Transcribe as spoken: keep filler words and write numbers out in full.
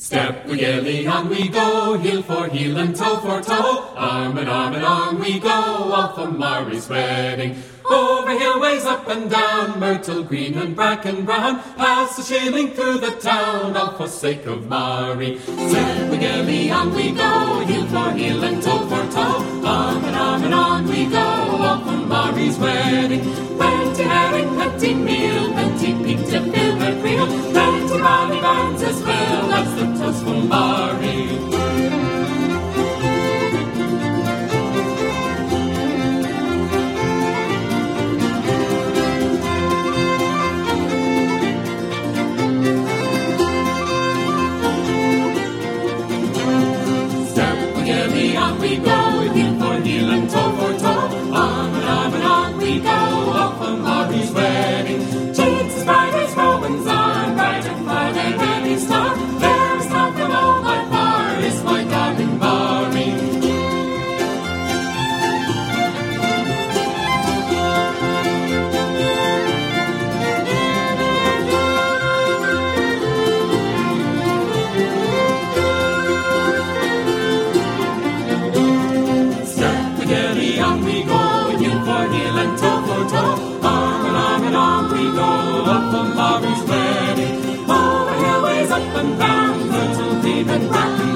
Step we gaily on we go, heel for heel and toe for toe. Arm in arm and arm we go, off from Mary's wedding. Over hill ways up and down, myrtle green and bracken brown, past a shilling through the town, all for sake of Mary. Step we gaily on we go, heel for heel and toe for toe. Arm in arm and on we go, off from Mary's wedding. Plenty herring, plenty meal, plenty pig to fill her creel, plenty bonny bands as well, that's the toast for Mary. On we go, heel for heel and toe for toe. On and on and on we go, off on Mary's wedding. Jinxes, riders, Romans are bright and far, their ready star. There is love from all my far, is my darling Mary. On we go, heel for heel and toe for toe. Arm and arm and arm we go, up on Mary's wedding. Over hill ways up and down, little deep and black.